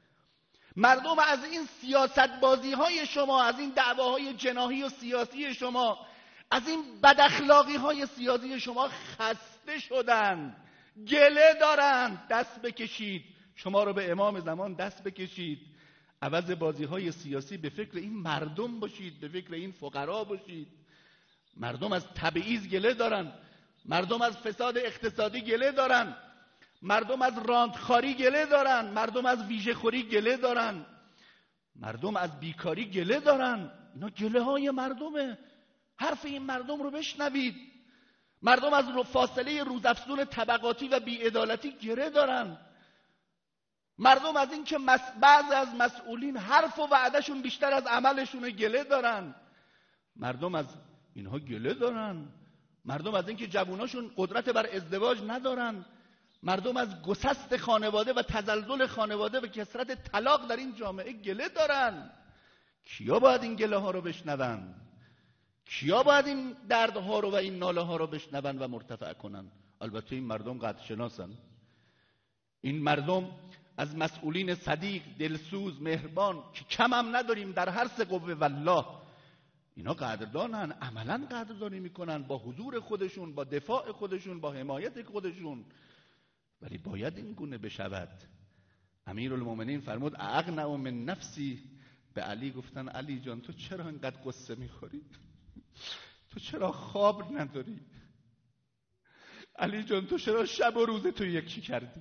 مردم از این سیاست بازی های شما، از این دعواهای جناحی و سیاسی شما، از این بداخلاقی های سیاسی شما خسته شدن، گله دارن. دست بکشید، شما رو به امام زمان دست بکشید. عوض بازی های سیاسی به فکر این مردم باشید، به فکر این فقرا باشید. مردم از تبعیض گله دارن، مردم از فساد اقتصادی گله دارن، مردم از راندخاری گله دارن، مردم از ویژه خوری گله دارن، مردم از بیکاری گله دارن. اینا گله های مردمه. حرف این مردم رو بشنوید. مردم از فاصله روزافزون طبقاتی و بی‌عدالتی گله دارن. مردم از این که بعض از مسئولین حرف و وعدهشون بیشتر از عملشون گله دارن. مردم از اینها گله دارن. مردم از این که جواناشون قدرت بر ازدواج ندارن. مردم از گسست خانواده و تزلزل خانواده و کثرت طلاق در این جامعه گله دارن. کیا باید این گله ها رو بشنون؟ کیا باید این دردها رو و این ناله ها رو بشنون و مرتفع کنن؟ البته این مردم قدر شناسن. این مردم از مسئولین صدیق، دلسوز، مهربان که کم هم نداریم در هر سه قوه والله، اینا قدردانن، عملا قدردانی میکنن با حضور خودشون، با دفاع خودشون، با حمایت خودشون. ولی باید این گونه بشود. امیرالمومنین فرمود اغنى من نفسی. به علی گفتن علی جان تو چرا اینقدر قصه میخوری؟ تو چرا خواب نداری؟ علی جان تو چرا شب و روز تو یکی کردی؟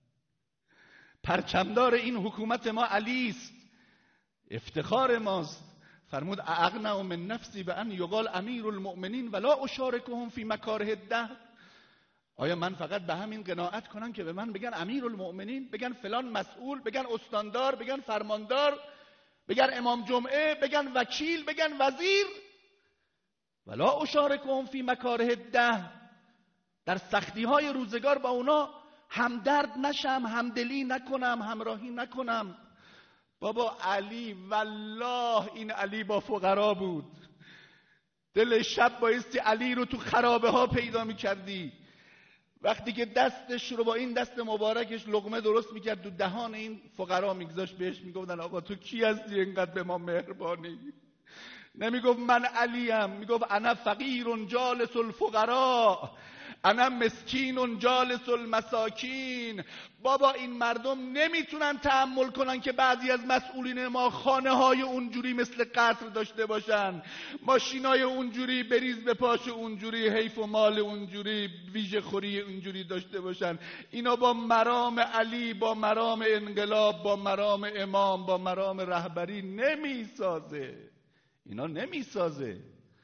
پرچمدار این حکومت ما علی است، افتخار ماست. فرمود اغنى من نفسی به ان یقال امیرالمؤمنین ولا اشارکهم فی مکاره الدهر. آیا من فقط به همین قناعت کنم که به من بگن امیرالمؤمنین، بگن فلان مسئول، بگن استاندار، بگن فرماندار، بگن امام جمعه، بگن وکیل، بگن وزیر؟ ولا اشارکهم فی مکاره الدهر. در سختی های روزگار با اونا همدرد نشم، همدلی نکنم، همراهی نکنم. بابا علی، والله این علی با فقرا بود. دل شب بایستی علی رو تو خرابه ها پیدا میکردی. وقتی که دستش رو با این دست مبارکش لقمه درست میکرد تو دهان این فقرا میگذاشت، بهش میگفتن آقا تو کی هستی اینقدر به ما مهربانی؟ نمیگفت من علیم، میگفت انا فقیر جالس الفقراء، انا مسکین جالس المساکین. بابا این مردم نمیتونن تحمل کنن که بعضی از مسئولین ما خانه های اونجوری مثل قصر داشته باشن، ماشینای اونجوری، بریز به پاش اونجوری، حیف و مال اونجوری، ویژه خوری اونجوری داشته باشن. اینا با مرام علی، با مرام انقلاب، با مرام امام، با مرام رهبری نمیسازه. اینا نمیسازه.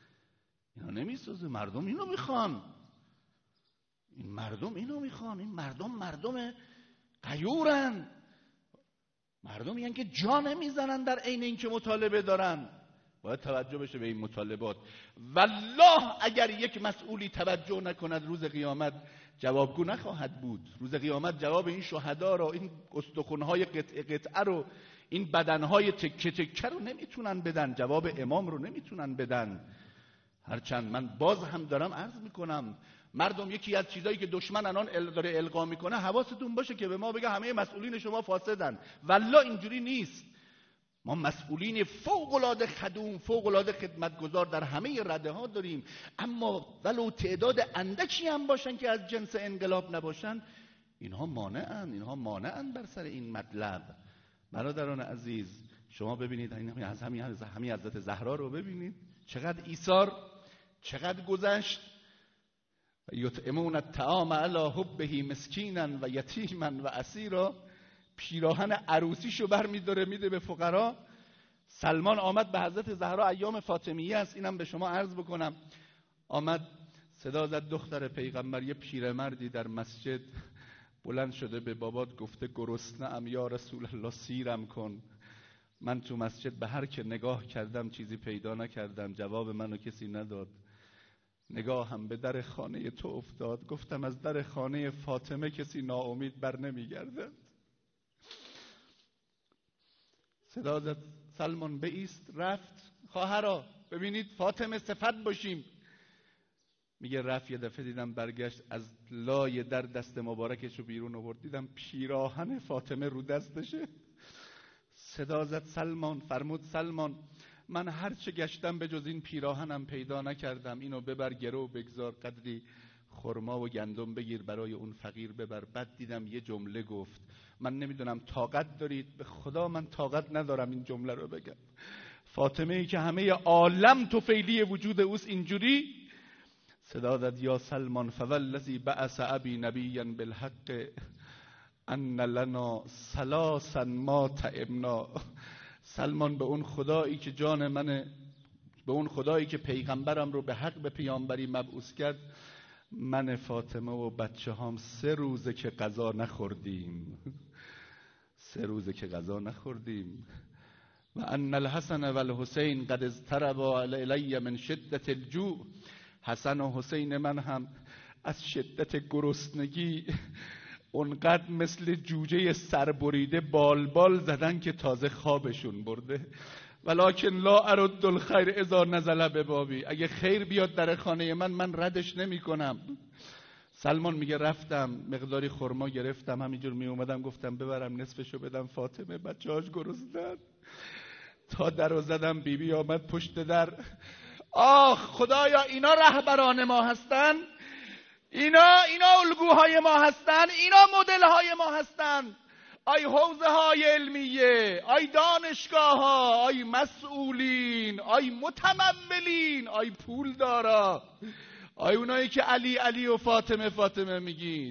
مردم اینو میخوان. این مردم غیورن. مردمی هستن که جا نمیزنن در عین اینکه مطالبه دارن. باید توجه بشه به این مطالبات. والله اگر یک مسئولی توجه نکند روز قیامت جوابگو نخواهد بود. روز قیامت جواب این شهدا رو، این استخوان‌های قطعه رو، این بدنهای تکه تکه رو نمیتونن بدن، جواب امام رو نمیتونن بدن. هرچند من باز هم دارم عرض میکنم مردم، یکی از چیزایی که دشمن الان داره القا میکنه، حواستون باشه که به ما بگه همه مسئولین شما فاسدن. والله اینجوری نیست. ما مسئولین فوق العاده خدوم، فوق العاده خدمتگزار در همه رده ها داریم، اما ولو تعداد اندکی هم باشن که از جنس انقلاب نباشن، اینها مانعن بر سر این مطلب. برادران عزیز، شما ببینید همین حضرت زهرا رو ببینید، چقدر ایثار، چقدر گذشت. یطعمون الطعام علی حبه مسکینا و یتیما و اسیرا. پیراهن عروسیشو برمی‌داره میده به فقرا. سلمان آمد به حضرت زهرا، ایام فاطمیه است، اینم به شما عرض بکنم. آمد صدا زد دختر پیغمبر. یه پیرمردی در مسجد بلند شده به بابات گفته گرسنه‌ام یا رسول الله سیرم کن. من تو مسجد به هر که نگاه کردم چیزی پیدا نکردم، جواب منو کسی نداد. نگاهم به در خانه تو افتاد، گفتم از در خانه فاطمه کسی ناامید بر نمیگردد. صدا زد سلمان بایست، رفت. خواهرا ببینید فاطمه صفت باشیم. میگه رفت، یه دفعه دیدم برگشت، از لای در دست مبارکشو بیرون آورد، دیدم پیراهن فاطمه رو دستشه. صدا زد سلمان، فرمود سلمان من هر چه گشتم به جز این پیراهنم پیدا نکردم، اینو ببر گرو بگذار، قدری خرما و گندم بگیر برای اون فقیر ببر. بعد دیدم یه جمله گفت، من نمیدونم طاقت دارید، به خدا من طاقت ندارم این جمله رو بگم. فاطمه ای که همه عالم طفیلی وجود اوست اینجوری. صدا زد یا سلمان فوالذی بعث ابی نبیا بالحق ان لنا ثلاثا ما طعمنا. سلمان به اون خدایی که جان منه، به اون خدایی که پیغمبرم رو به حق به پیامبری مبعوث کرد، من فاطمه و بچه هم 3 روزه که غذا نخوردیم. 3 روزه که غذا نخوردیم. و ان الحسن و الحسین قد اضطربا الی من شدت الجوع. حسن و حسین من هم از شدت گرسنگی اونقدر مثل جوجه سربریده بال زدن که تازه خوابشون برده. ولکن لا ارد الخیر اذا نزل ببابی. اگه خیر بیاد در خانه من ردش نمی کنم. سلمان میگه رفتم مقداری خرما گرفتم، همینجور می اومدم گفتم ببرم نصفشو بدم فاطمه، بچه‌هاش گرسنه‌اند. تا درو زدم بیبی آمد پشت در. آخ خدایا اینا رهبران ما هستن، اینا الگوهای ما هستن، اینا مدل‌های ما هستن. آی حوزه های علمیه، آی دانشگاه ها، آی مسئولین، آی متمولین، آی پولدارا، آی اونایی که علی و فاطمه میگید.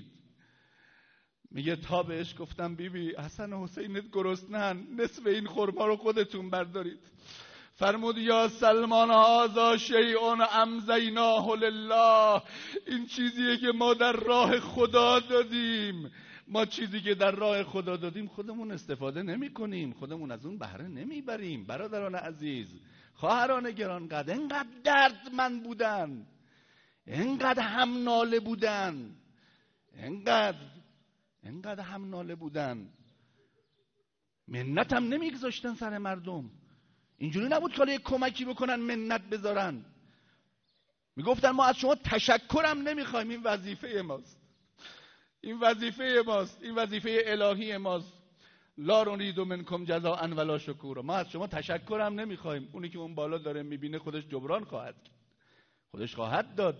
میگه تا بهش گفتم بیبی حسن و حسینت گرسنه‌اند، نصف این خرما رو خودتون بردارید. فرمود یا سلمان هذا شیء امضیناه لله. این چیزیه که ما در راه خدا دادیم. ما چیزی که در راه خدا دادیم خودمون استفاده نمی کنیم، خودمون از اون بهره نمیبریم. برادران عزیز، خواهران گرانقدر، اینقدر دردمند بودن، انقدر هم ناله بودن، انقدر هم ناله بودن، منت هم نمیگذاشتن سر مردم. اینجوری نبود که یک کمکی بکنن منت بذارن. میگفتن ما از شما تشکرم نمیخوایم، این وظیفه ماست، این وظیفه الهی ماست. لا نريد منکم جزاء ولا شکورا. ما از شما تشکرم نمیخوایم. اونی که اون بالا داره میبینه خودش جبران خواهد کرد، خودش خواهد داد.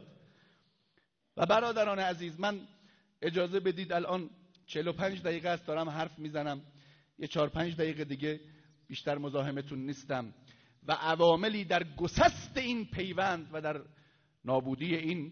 و برادران عزیز، من اجازه بدید الان 45 دقیقه است دارم حرف میزنم، یه 4-5 دقیقه دیگه بیشتر مزاحمتون نیستم و عواملی در گسست این پیوند و در نابودی این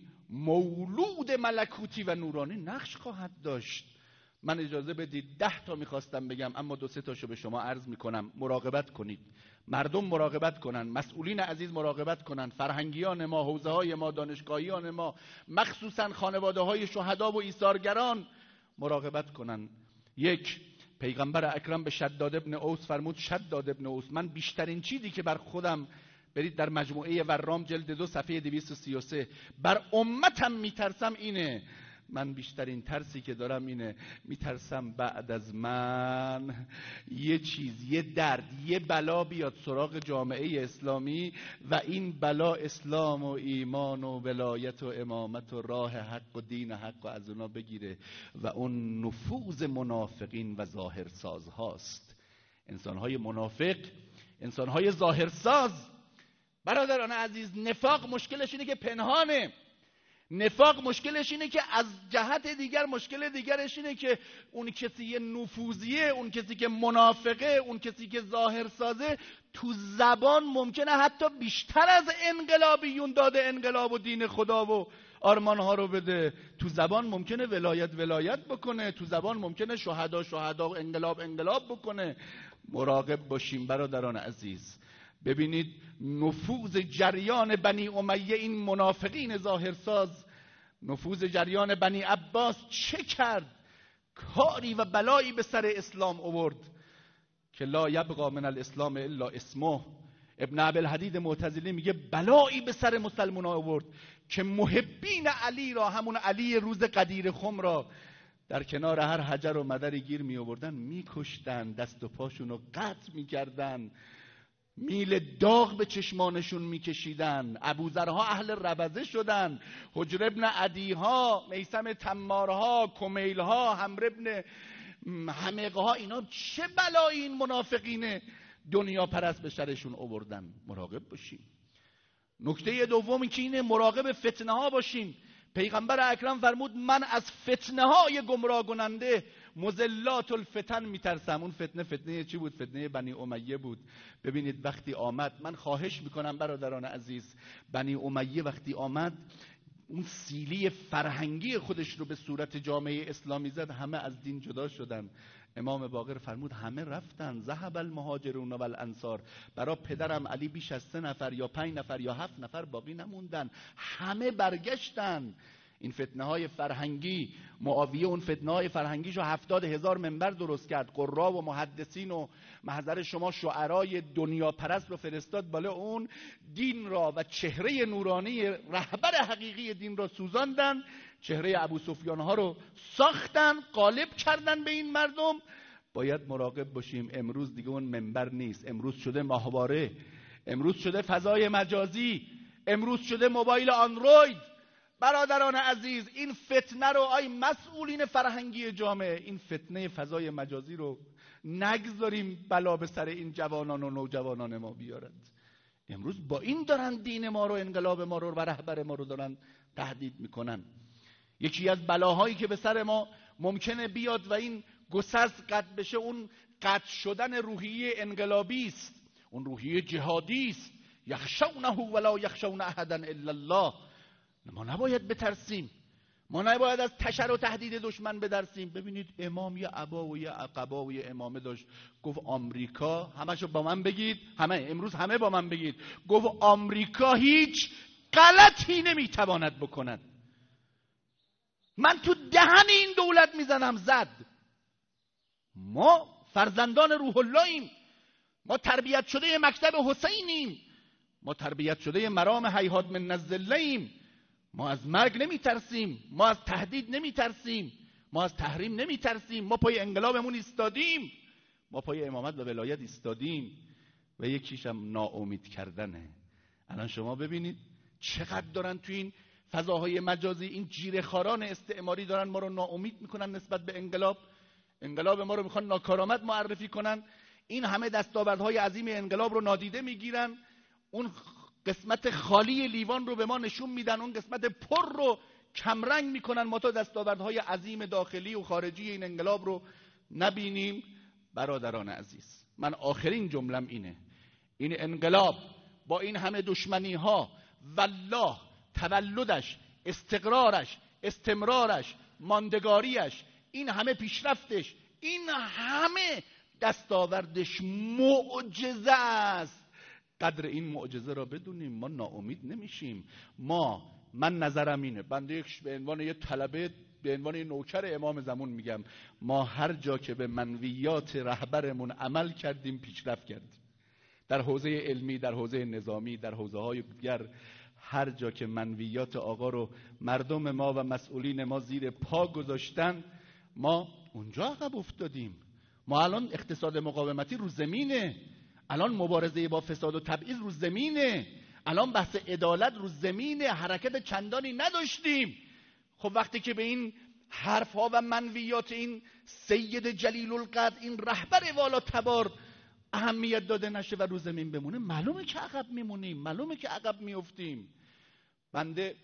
مولود ملکوتی و نورانی نقش خواهد داشت. من اجازه بدید 10 تا میخواستم بگم، اما 2-3 تاشو به شما عرض میکنم. مراقبت کنید، مردم مراقبت کنن، مسئولین عزیز مراقبت کنن، فرهنگیان ما، حوزه های ما، دانشگاهیان ما، مخصوصا خانواده های شهدا و ایثارگران مراقبت کنن. 1. پیغمبر اکرم به شداد ابن اوس فرمود، شداد ابن اوس، من بیشترین چیزی که بر خودم، برید در مجموعه ورام جلد 2 صفحه 233، بر امتم میترسم اینه، من بیشترین ترسی که دارم اینه، میترسم بعد از من یه چیز، یه درد، یه بلا بیاد سراغ جامعه اسلامی و این بلا اسلام و ایمان و ولایت و امامت و راه حق و دین حق و از اونا بگیره و اون نفوذ منافقین و ظاهرساز هاست. انسانهای منافق، انسانهای ظاهرساز. برادران عزیز، نفاق مشکلش اینه که پنهانه. نفاق مشکلش اینه که از جهت دیگر، مشکل دیگرش اینه که اون کسی نفوذیه، اون کسی که منافقه، اون کسی که ظاهر سازه، تو زبان ممکنه حتی بیشتر از انقلابیون داده انقلاب و دین خدا و آرمانها رو بده. تو زبان ممکنه ولایت بکنه، تو زبان ممکنه شهدا انقلاب بکنه. مراقب باشیم برادران عزیز. ببینید نفوذ جریان بنی امیه، این منافقین ظاهرساز، نفوذ جریان بنی عباس چه کرد؟ کاری و بلایی به سر اسلام آورد که لا یبقى من الاسلام الا اسمه. ابن ابوالحدید معتزلی میگه بلایی به سر مسلمان آورد که محبین علی را، همون علی روز قدیر خم را، در کنار هر حجر و مدری گیر می آوردن، میکشتن، دست و پاشون رو قطع میکردن، میل داغ به چشمانشون میکشیدن. ابوذرها اهل ربزه شدن، حجر ابن عدیها، میثم تمارها، کمیلها، حمر ابن حمقها، اینا چه بلایی این منافقین دنیا پرست به سرشون آوردن. مراقب باشیم. نکته دومی که اینه، مراقب فتنه ها باشیم. پیغمبر اکرم فرمود من از فتنه های گمراه کننده، مضلات الفتن میترسم. اون فتنه چی بود؟ فتنه بنی امیه بود. ببینید وقتی آمد، من خواهش میکنم برادران عزیز، بنی امیه وقتی آمد اون سیلی فرهنگی خودش رو به صورت جامعه اسلامی زد، همه از دین جدا شدن. امام باقر فرمود همه رفتن، ذهب المهاجرون و الانصار. برای پدرم علی بیش از 3 نفر یا 5 نفر یا 7 نفر باقی نموندن، همه برگشتن. این فتنه های فرهنگی، معاویه اون فتنه های فرهنگیشو 70,000 منبر درست کرد، قرا و محدثین و محضر شما شعرای دنیا پرست رو فرستاد بالا، اون دین را و چهره نورانی رهبر حقیقی دین را سوزاندن، چهره ابو سفیان ها رو ساختن، غالب کردن به این مردم. باید مراقب باشیم. امروز دیگه اون منبر نیست، امروز شده ماهواره، امروز شده فضای مجازی، امروز شده موبایل اندروید. برادران عزیز، این فتنه رو، آی مسئولین فرهنگی جامعه، این فتنه فضای مجازی رو نگذاریم بلا به سر این جوانان و نوجوانان ما بیارد. امروز با این دارن دین ما رو، انقلاب ما رو و رهبر ما رو دارن تهدید میکنن. یکی از بلاهایی که به سر ما ممکنه بیاد و این گسست قطع بشه، اون قطع شدن روحیه انقلابی است، اون روحیه جهادی است. یخشونه ولا یخشون احدا الا الله. ما نباید بترسیم، ما نباید از تشر و تهدید دشمن بترسیم. ببینید امام یه عبا و یه عقبا و یه امامه داشت، گفت آمریکا، همشو با من بگید، امروز همه با من بگید، گفت آمریکا هیچ غلطی نمیتواند بکند. من تو دهن این دولت میزنم زد. ما فرزندان روح اللهیم، ما تربیت شده مکتب حسینیم، ما تربیت شده مرام هیهات من الظلیم، ما از مرگ نمی ترسیم، ما از تهدید نمی ترسیم، ما از تحریم نمی ترسیم. ما پای انقلابمون ایستادیم، ما پای امامت و ولایت ایستادیم. و یکیش هم ناامید کردنه. الان شما ببینید چقدر دارن تو این فضاهای مجازی این جیره‌خواران استعماری دارن ما رو ناامید میکنن نسبت به انقلاب. انقلاب ما رو میخوان ناکارآمد معرفی کنن. این همه دستاوردهای عظیم انقلاب رو نادیده میگیرن، اون قسمت خالی لیوان رو به ما نشون میدن، اون قسمت پر رو کمرنگ میکنن. ما تا دستاوردهای عظیم داخلی و خارجی این انقلاب رو نبینیم. برادران عزیز، من آخرین جملم اینه، این انقلاب با این همه دشمنی ها والله تولدش، استقرارش، استمرارش، ماندگاریش، این همه پیشرفتش، این همه دستاوردش معجزه است. قدر این معجزه را بدونیم، ما ناامید نمیشیم. من نظرم اینه، بنده به عنوان یه طلبه، به عنوان یه نوکر امام زمان میگم، ما هر جا که به منویات رهبرمون عمل کردیم پیشرفت کردیم. در حوزه علمی، در حوزه نظامی، در حوزه‌های دیگر، هر جا که منویات آقا رو مردم ما و مسئولین ما زیر پا گذاشتن، ما اونجا عقب افتادیم. ما الان اقتصاد مقاومتی رو زمینه، الان مبارزه با فساد و تبعیض رو زمینه، الان بحث عدالت رو زمینه، حرکت چندانی نداشتیم. خب وقتی که به این حرفها و منویات این سید جلیل القدر، این رهبر والا تبار اهمیت داده نشه و رو زمین بمونه، معلومه که عقب میمونیم، معلومه که عقب میافتیم. بنده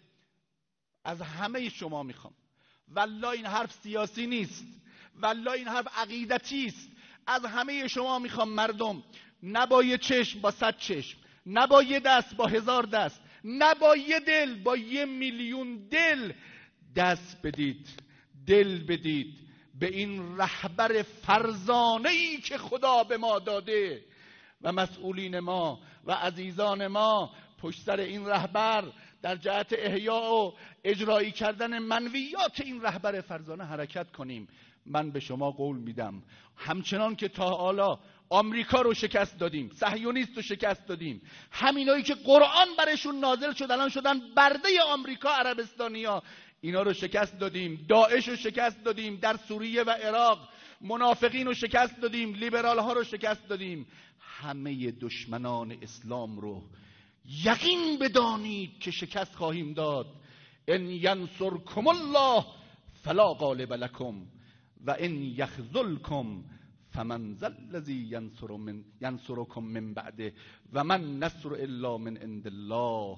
از همه شما میخوام، والله این حرف سیاسی نیست، والله این حرف عقیدتی است. از همه شما میخوام مردم، نه با یه چشم، با 100 چشم، نه با یه دست، با 1000 دست، نه با یه دل، با 1,000,000 دل دست بدید، دل بدید به این رهبر فرزانه‌ای که خدا به ما داده و مسئولین ما و عزیزان ما پشت سر این رهبر در جهت احیاء و اجرایی کردن منویات این رهبر فرزانه حرکت کنیم. من به شما قول میدم همچنان که تا حالا آمریکا رو شکست دادیم، صهیونیست رو شکست دادیم، همینایی که قرآن برشون نازل شد الان شدن برده آمریکا عربستانیا، اینا رو شکست دادیم. داعش رو شکست دادیم، در سوریه و عراق منافقین رو شکست دادیم، لیبرال ها رو شکست دادیم. همه دشمنان اسلام رو یقین بدانید که شکست خواهیم داد. ان ینصرکم الله فلا غالب لکم و ان یخذلکم فمن ذا الذی ینصرکم من بعده و من نصر الا من عند الله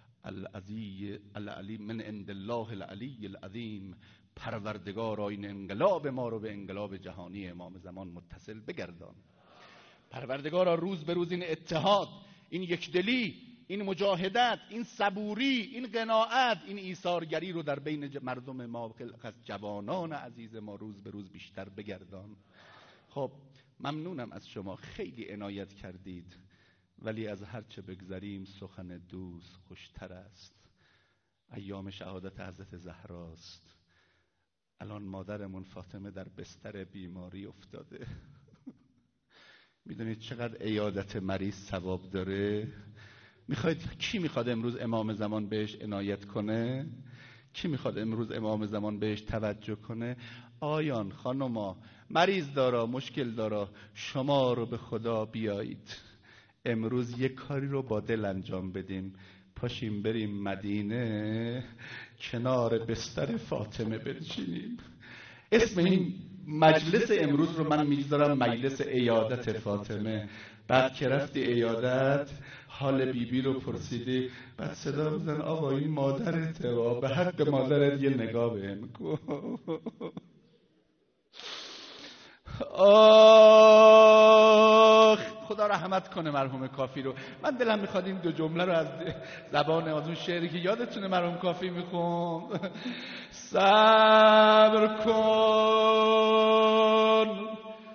العلی من عند الله العلی العظیم. پروردگارا این انقلاب ما رو به انقلاب جهانی امام زمان متصل بگردان. پروردگارا روز به روز این اتحاد، این یکدلی، این مجاهدت، این صبوری، این قناعت، این ایثارگری رو در بین مردم ما، از جوانان عزیز ما روز به روز بیشتر بگردان. خب ممنونم از شما، خیلی عنایت کردید، ولی از هر چه بگذریم سخن دوست خوشتر است. ایام شهادت حضرت زهراست. الان مادرمون فاطمه در بستر بیماری افتاده. میدونید چقدر عیادت مریض ثواب داره؟ کی میخواد امروز امام زمان بهش عنایت کنه؟ کی میخواد امروز امام زمان بهش توجه کنه؟ آیان، خانوما، مریض دارا، مشکل دارا، شما رو به خدا بیایید امروز یک کاری رو با دل انجام بدیم. پاشیم بریم مدینه کنار بستر فاطمه بنشینیم. اسم این مجلس امروز رو من میذارم مجلس عیادت فاطمه. بعد که رفتی عیادت حال بیبی رو پرسیدی، بعد صدا بزن آقا این مادرته و به حق مادرت یه نگاه بهم کن. آخ خدا رحمت کنه مرحوم کافی رو. من دلم میخواد این 2 جمله رو از زبان از اون شعری که یادتونه مرحوم کافی میخوند، صبر کن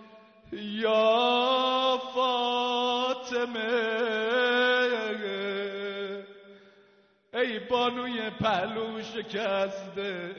یا فاطمه ای بانوی پهلو شکسته،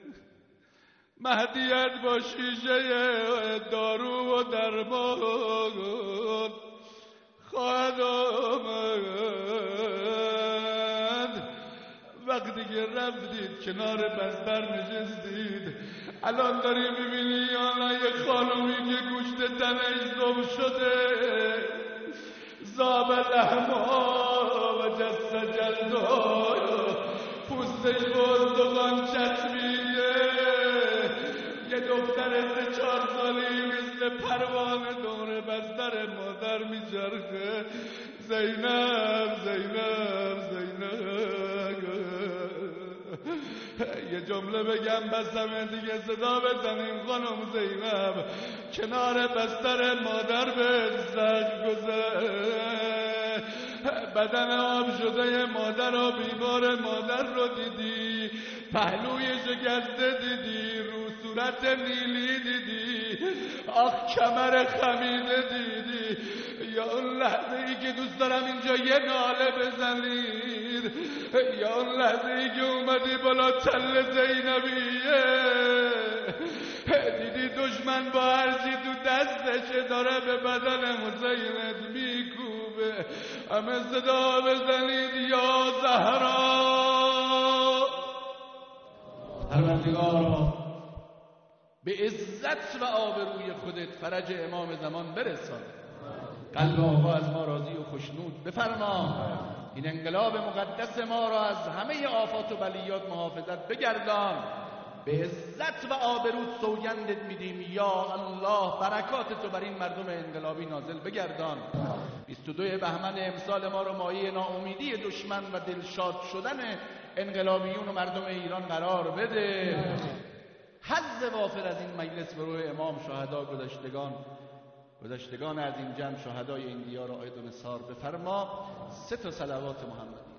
مهدیت با شیشه دارو و درمان خواهد آمد و وقتی که رفتید کنار بستر نشستید، الان داری میبینی یا یه خانومی که گوشت تنش ذوب شده، ذاب لحما و جسد جلدا، پوستش به استخوان چسبیده، یه دختر 3-4 سالی مثل پروانه دور بستر مادر میچرخه. زینب زینب زینب، یه جمله بگم بس همه دیگه صدا بزنیم. خانم زینب کنار بستر مادر به زخم گذشت، بدن آب شده مادر و بیمار مادر رو دیدی، پهلوی شکسته دیدی، رو صورت نیلی دیدی، آخ کمر خمیده دیدی. یا اون لحظه ای که دوست دارم اینجا یه ناله بزنید، یا اون لحظه ای که اومدی بالا تل زینبیه، دیدی دشمن با هرچی تو دستش داره به بدن حسینت میکوبه. همه صدا بزنید یا زهرا. پروردگارا به عزت و آبروی خودت فرج امام زمان برسان، قلب آقا از ما راضی و خوشنود بفرما، این انقلاب مقدس ما را از همه آفات و بلیات محافظت بگردان. به عزت و آبروت سوگندت میدیم یا الله، برکات تو بر این مردم انقلابی نازل بگردان. 22 بهمن امسال ما رو مایه ناامیدی دشمن و دلشاد شدن انقلابیون و مردم ایران قرار بده. حظ وافر از این مجلس به روح امام شهدا گذشتگان از این جمع شهدای این دیار آید و نثار بفرما. 3 صلوات محمد.